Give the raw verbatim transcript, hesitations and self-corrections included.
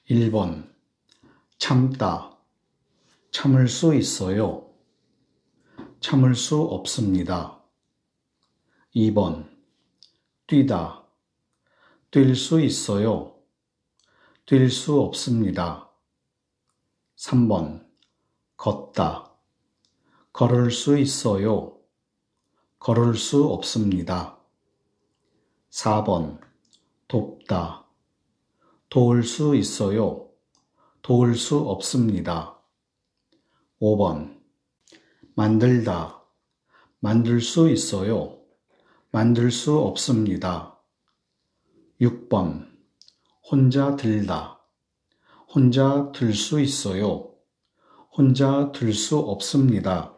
일 번 참다, 참을 수 있어요. 참을 수 없습니다. 이 번 뛰다, 뛸 수 있어요. 뛸 수 없습니다. 삼 번 걷다, 걸을 수 있어요. 걸을 수 없습니다. 사 번 돕다, 도울 수 있어요. 도울 수 없습니다. 오 번 만들다, 만들 수 있어요. 만들 수 없습니다. 육 번 혼자 들다, 혼자 들 수 있어요. 혼자 들 수 없습니다.